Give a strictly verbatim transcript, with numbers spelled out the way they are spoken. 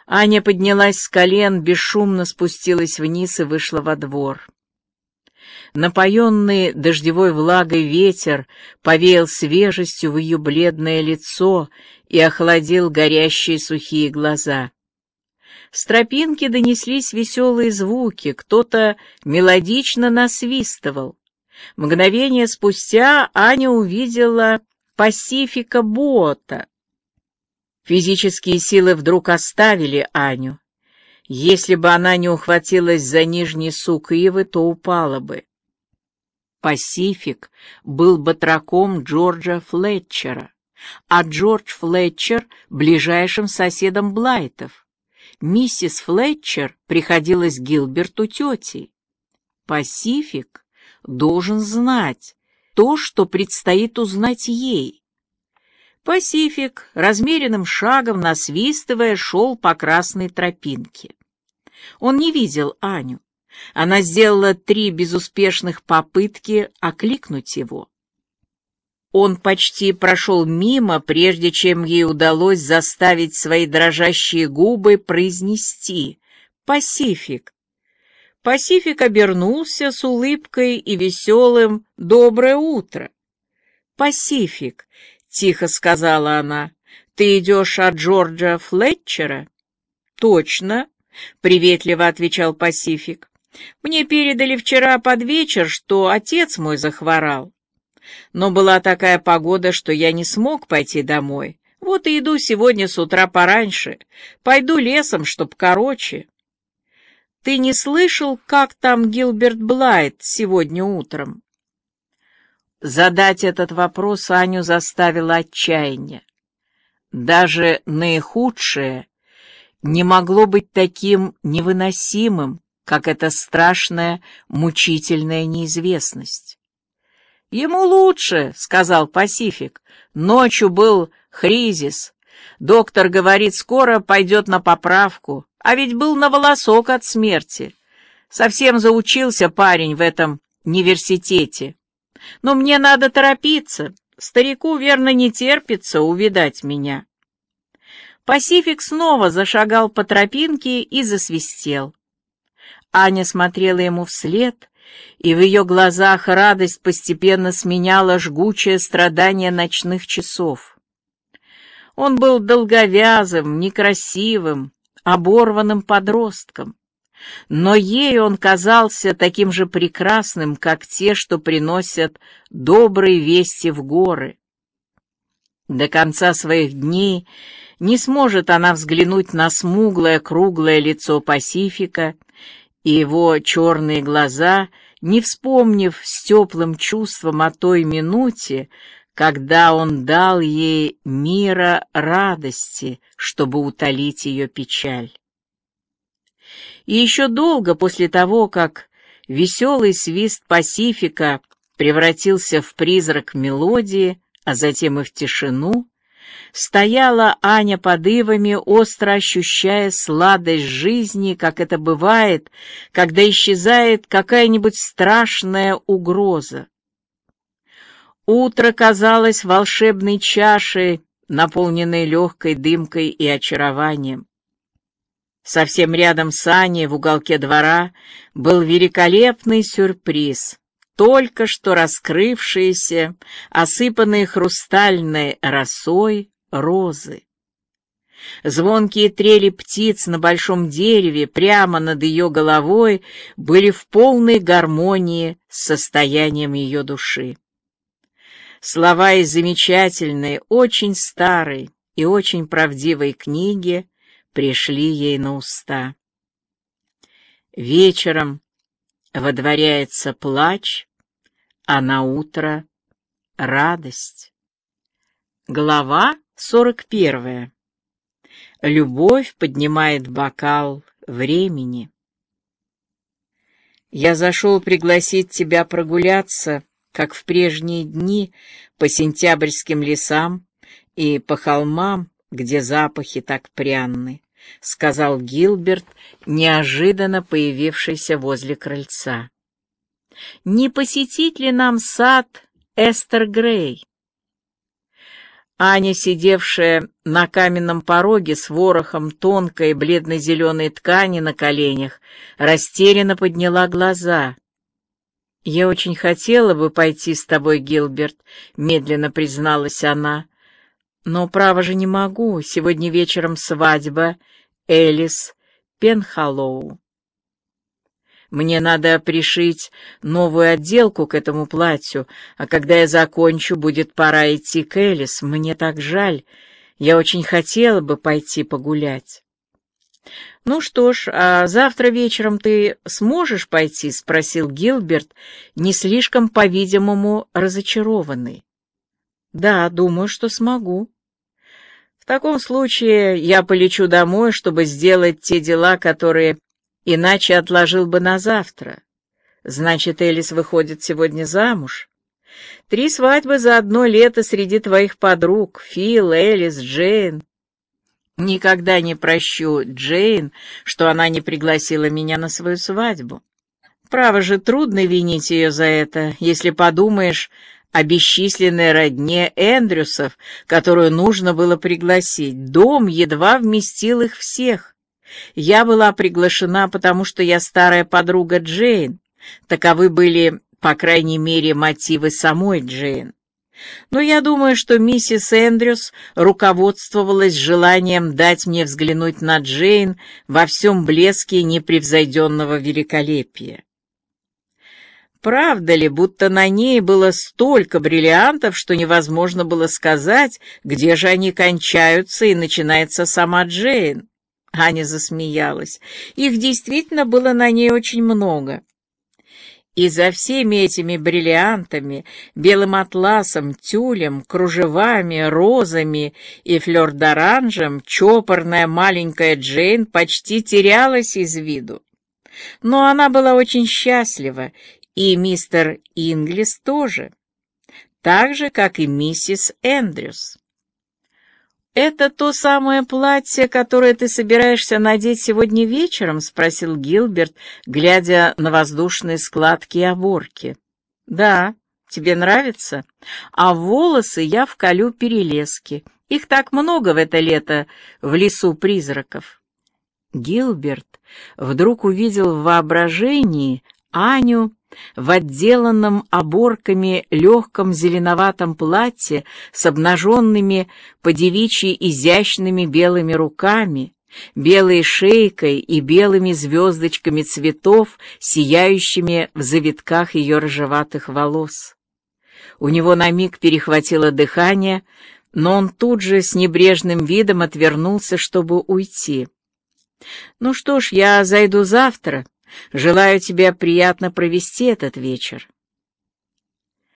Аня поднялась с колен, бесшумно спустилась вниз и вышла во двор. Напоенный дождевой влагой ветер повеял свежестью в ее бледное лицо и охладил горящие сухие глаза. С тропинки донеслись веселые звуки, кто-то мелодично насвистывал. Мгновение спустя Аня увидела Пасифика Бота. Физические силы вдруг оставили Аню. Если бы она не ухватилась за нижний сук ивы, то упала бы. Пасифик был батраком Джорджа Флетчера, а Джордж Флетчер — ближайшим соседом Блайтов. Миссис Флетчер приходилась Гилберту тетей. Пасифик должен знать то, что предстоит узнать ей. Пасифик, размеренным шагом насвистывая, шел по красной тропинке. Он не видел Аню. Она сделала три безуспешных попытки окликнуть его. Он почти прошел мимо, прежде чем ей удалось заставить свои дрожащие губы произнести «Пасифик». Пасифик обернулся с улыбкой и веселым «Доброе утро». «Пасифик», — тихо сказала она, — «ты идешь от Джорджа Флетчера?» «Точно», — приветливо отвечал Пасифик. «Мне передали вчера под вечер, что отец мой захворал. Но была такая погода, что я не смог пойти домой. Вот и иду сегодня с утра пораньше. Пойду лесом, чтоб короче». «Ты не слышал, как там Гилберт Блайт сегодня утром?» Задать этот вопрос Аню заставило отчаяние. Даже наихудшее не могло быть таким невыносимым, как эта страшная, мучительная неизвестность. «Ему лучше», — сказал Пасифик. «Ночью был хризис. Доктор говорит, скоро пойдет на поправку, а ведь был на волосок от смерти. Совсем заучился парень в этом университете. Но мне надо торопиться. Старику, верно, не терпится увидать меня». Пасифик снова зашагал по тропинке и засвистел. Аня смотрела ему вслед, и в ее глазах радость постепенно сменяла жгучее страдание ночных часов. Он был долговязым, некрасивым, оборванным подростком, но ей он казался таким же прекрасным, как те, что приносят добрые вести в горы. До конца своих дней не сможет она взглянуть на смуглое круглое лицо Пасифика и его черные глаза, не вспомнив с теплым чувством о той минуте, когда он дал ей мира радости, чтобы утолить ее печаль. И еще долго после того, как веселый свист Пасифика превратился в призрак мелодии, а затем и в тишину, стояла Аня под ивами, остро ощущая сладость жизни, как это бывает, когда исчезает какая-нибудь страшная угроза. Утро казалось волшебной чашей, наполненной легкой дымкой и очарованием. Совсем рядом с Аней в уголке двора был великолепный сюрприз. Только что раскрывшиеся, осыпанные хрустальной росой розы. Звонкие трели птиц на большом дереве прямо над ее головой были в полной гармонии с состоянием ее души. Слова из замечательной, очень старой и очень правдивой книги пришли ей на уста. Вечером водворяется плач, а на утро радость. Глава сорок первая. Любовь поднимает бокал времени. Я зашел пригласить тебя прогуляться, как в прежние дни, по сентябрьским лесам и по холмам, где запахи так пряны, — сказал Гилберт, неожиданно появившийся возле крыльца. «Не посетить ли нам сад Эстер Грей?» Аня, сидевшая на каменном пороге с ворохом тонкой бледно-зеленой ткани на коленях, растерянно подняла глаза. «Я очень хотела бы пойти с тобой, Гилберт», — медленно призналась она. «Но, право же, не могу. Сегодня вечером свадьба Элис Пенхаллоу. Мне надо пришить новую отделку к этому платью, а когда я закончу, будет пора идти к Элис. Мне так жаль. Я очень хотела бы пойти погулять». «Ну что ж, а завтра вечером ты сможешь пойти?» — спросил Гилберт, не слишком, по-видимому, разочарованный. «Да, думаю, что смогу». «В таком случае я полечу домой, чтобы сделать те дела, которые иначе отложил бы на завтра. Значит, Элис выходит сегодня замуж. Три свадьбы за одно лето среди твоих подруг — Фил, Элис, Джейн. Никогда не прощу Джейн, что она не пригласила меня на свою свадьбу. Право же, трудно винить ее за это, если подумаешь о бесчисленной родне Эндрюсов, которую нужно было пригласить. Дом едва вместил их всех. Я была приглашена, потому что я старая подруга Джейн. Таковы были, по крайней мере, мотивы самой Джейн. Но я думаю, что миссис Эндрюс руководствовалась желанием дать мне взглянуть на Джейн во всем блеске непревзойденного великолепия. Правда ли, будто на ней было столько бриллиантов, что невозможно было сказать, где же они кончаются и начинается сама Джейн? Аня засмеялась. Их действительно было на ней очень много. И за всеми этими бриллиантами, белым атласом, тюлем, кружевами, розами и флёр-д'оранжем чопорная маленькая Джейн почти терялась из виду. Но она была очень счастлива, и мистер Инглис тоже, так же, как и миссис Эндрюс. «Это то самое платье, которое ты собираешься надеть сегодня вечером?» — спросил Гилберт, глядя на воздушные складки и оборки. «Да, тебе нравится? А волосы я вколю перелески. Их так много в это лето в лесу призраков». Гилберт вдруг увидел в воображении Аню в отделанном оборками легком зеленоватом платье с обнаженными по-девичьи изящными белыми руками, белой шейкой и белыми звездочками цветов, сияющими в завитках ее рыжеватых волос. У него на миг перехватило дыхание, но он тут же с небрежным видом отвернулся, чтобы уйти. «Ну что ж, я зайду завтра. Желаю тебе приятно провести этот вечер».